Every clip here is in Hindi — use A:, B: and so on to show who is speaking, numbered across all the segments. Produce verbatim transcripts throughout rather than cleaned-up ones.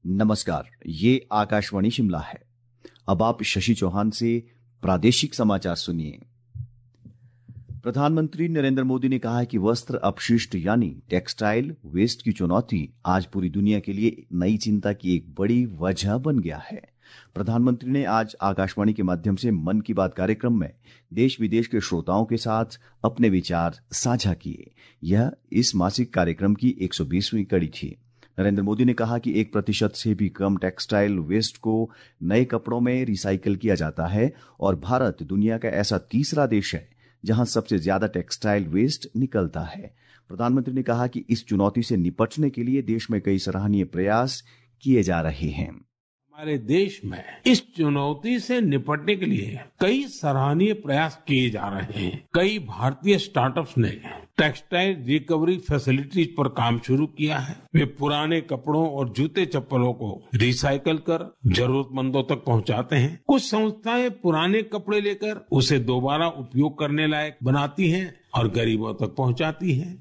A: नमस्कार, ये आकाशवाणी शिमला है। अब आप शशि चौहान से प्रादेशिक समाचार सुनिए। प्रधानमंत्री नरेंद्र मोदी ने कहा है कि वस्त्र अपशिष्ट यानी टेक्सटाइल वेस्ट की चुनौती आज पूरी दुनिया के लिए नई चिंता की एक बड़ी वजह बन गया है। प्रधानमंत्री ने आज आकाशवाणी के माध्यम से मन की बात कार्यक्रम में देश विदेश के श्रोताओं के साथ अपने विचार साझा किए। यह इस मासिक कार्यक्रम की एक सौ बीसवीं कड़ी थी। नरेंद्र मोदी ने कहा कि एक प्रतिशत से भी कम टेक्सटाइल वेस्ट को नए कपड़ों में रिसाइकिल किया जाता है और भारत दुनिया का ऐसा तीसरा देश है जहां सबसे ज्यादा टेक्सटाइल वेस्ट निकलता है। प्रधानमंत्री ने कहा कि इस चुनौती से निपटने के लिए देश में कई सराहनीय प्रयास किए जा रहे हैं।
B: हमारे देश में इस चुनौती से निपटने के लिए कई सराहनीय प्रयास किए जा रहे हैं। कई भारतीय स्टार्टअप्स ने टेक्सटाइल रिकवरी फैसिलिटीज पर काम शुरू किया है। वे पुराने कपड़ों और जूते चप्पलों को रिसाइकल कर जरूरतमंदों तक पहुंचाते हैं। कुछ संस्थाएं पुराने कपड़े लेकर उसे दोबारा उपयोग करने लायक बनाती हैं और गरीबों तक पहुंचाती हैं।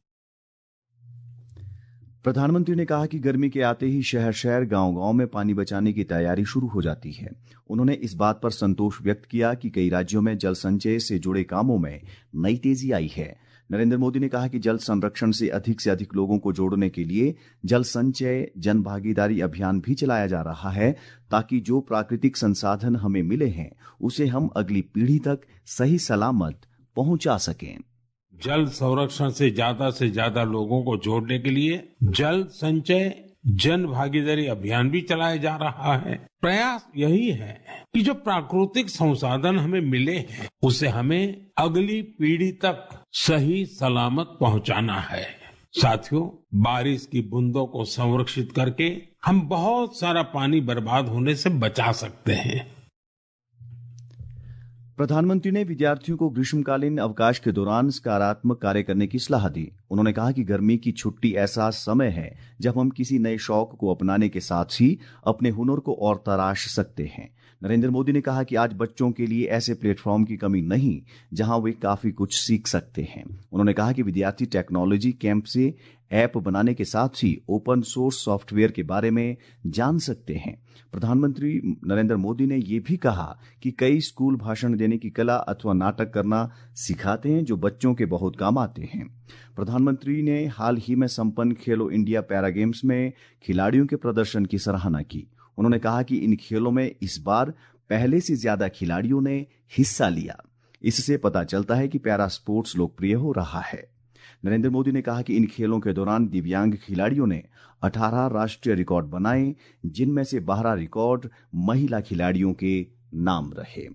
A: प्रधानमंत्री ने कहा कि गर्मी के आते ही शहर शहर गांव गांव में पानी बचाने की तैयारी शुरू हो जाती है। उन्होंने इस बात पर संतोष व्यक्त किया कि कई राज्यों में जल संचय से जुड़े कामों में नई तेजी आई है। नरेंद्र मोदी ने कहा कि जल संरक्षण से अधिक से अधिक लोगों को जोड़ने के लिए जल संचय जन भागीदारी अभियान भी चलाया जा रहा है, ताकि जो प्राकृतिक संसाधन हमें मिले हैं उसे हम अगली पीढ़ी तक सही सलामत पहुंचा सकें।
B: जल संरक्षण से ज्यादा से ज्यादा लोगों को जोड़ने के लिए जल संचय जन भागीदारी अभियान भी चलाया जा रहा है। प्रयास यही है कि जो प्राकृतिक संसाधन हमें मिले हैं उसे हमें अगली पीढ़ी तक सही सलामत पहुंचाना है। साथियों, बारिश की बूंदों को संरक्षित करके हम बहुत सारा पानी बर्बाद होने से बचा सकते हैं।
A: प्रधानमंत्री ने विद्यार्थियों को ग्रीष्मकालीन अवकाश के दौरान सकारात्मक कार्य करने की सलाह दी। उन्होंने कहा कि गर्मी की छुट्टी ऐसा समय है जब हम किसी नए शौक को अपनाने के साथ ही अपने हुनर को और तराश सकते हैं। नरेंद्र मोदी ने कहा कि आज बच्चों के लिए ऐसे प्लेटफॉर्म की कमी नहीं जहां वे काफी कुछ सीख सकते हैं। उन्होंने कहा कि विद्यार्थी टेक्नोलॉजी कैंप से ऐप बनाने के साथ ही ओपन सोर्स सॉफ्टवेयर के बारे में जान सकते हैं। प्रधानमंत्री नरेंद्र मोदी ने ये भी कहा कि कई स्कूल भाषण देने की कला अथवा नाटक करना सिखाते हैं जो बच्चों के बहुत काम आते हैं। प्रधानमंत्री ने हाल ही में संपन्न खेलो इंडिया पैरा गेम्स में खिलाड़ियों के प्रदर्शन की सराहना की। उन्होंने कहा कि इन खेलों में इस बार पहले से ज्यादा खिलाड़ियों ने हिस्सा लिया। इससे पता चलता है कि पैरा स्पोर्ट्स लोकप्रिय हो रहा है। नरेंद्र मोदी ने कहा कि इन खेलों के दौरान दिव्यांग खिलाड़ियों ने अठारह राष्ट्रीय रिकॉर्ड बनाए, जिनमें से बारह रिकॉर्ड महिला खिलाड़ियों के नाम रहे।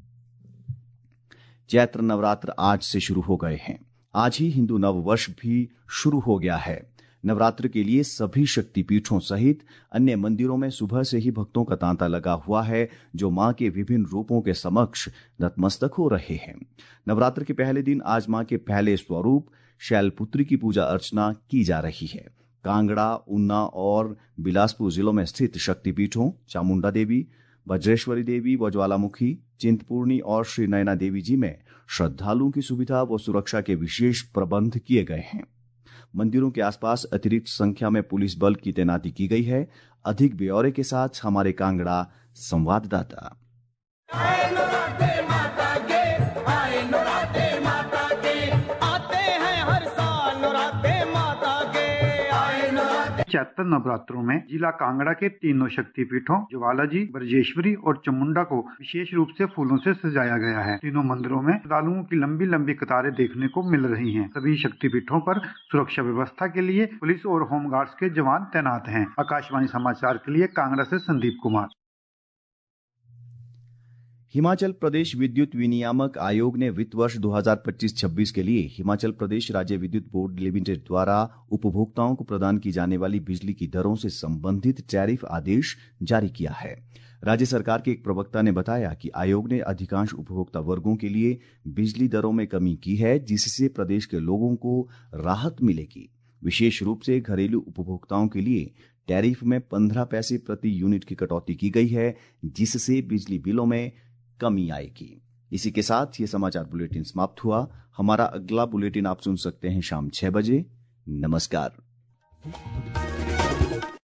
A: चैत्र नवरात्र आज से शुरू हो गए हैं। आज ही हिंदू नव वर्ष भी शुरू हो गया है। नवरात्र के लिए सभी शक्तिपीठों सहित अन्य मंदिरों में सुबह से ही भक्तों का तांता लगा हुआ है, जो मां के विभिन्न रूपों के समक्ष नतमस्तक हो रहे हैं। नवरात्र के पहले दिन आज मां के पहले स्वरूप शैलपुत्री की पूजा अर्चना की जा रही है। कांगड़ा, ऊना और बिलासपुर जिलों में स्थित शक्तिपीठों चामुंडा देवी, वज्रेश्वरी देवी व ज्वालामुखी, चिंतपूर्णी और श्री नयना देवी जी में श्रद्धालुओं की सुविधा व सुरक्षा के विशेष प्रबंध किए गए हैं। मंदिरों के आसपास अतिरिक्त संख्या में पुलिस बल की तैनाती की गई है। अधिक ब्यौरे के साथ हमारे कांगड़ा संवाददाता।
C: चैत्र नवरात्रों में जिला कांगड़ा के तीनों शक्तिपीठों ज्वालाजी, ब्रजेश्वरी और चामुंडा को विशेष रूप से फूलों से सजाया गया है। तीनों मंदिरों में श्रद्धालुओं की लंबी लंबी कतारें देखने को मिल रही हैं। सभी शक्तिपीठों पर सुरक्षा व्यवस्था के लिए पुलिस और होमगार्ड्स के जवान तैनात हैं। आकाशवाणी समाचार के लिए कांगड़ा से संदीप कुमार।
A: हिमाचल प्रदेश विद्युत विनियामक आयोग ने वित्त वर्ष दो हज़ार पच्चीस छब्बीस के लिए हिमाचल प्रदेश राज्य विद्युत बोर्ड लिमिटेड द्वारा उपभोक्ताओं को प्रदान की जाने वाली बिजली की दरों से संबंधित टैरिफ आदेश जारी किया है। राज्य सरकार के एक प्रवक्ता ने बताया कि आयोग ने अधिकांश उपभोक्ता वर्गों के लिए बिजली दरों में कमी की है, जिससे प्रदेश के लोगों को राहत मिलेगी। विशेष रूप से घरेलू उपभोक्ताओं के लिए टैरिफ में पंद्रह पैसे प्रति यूनिट की कटौती की गई है, जिससे बिजली बिलों में कमी आएगी। इसी के साथ ये समाचार बुलेटिन समाप्त हुआ। हमारा अगला बुलेटिन आप सुन सकते हैं शाम छह बजे। नमस्कार।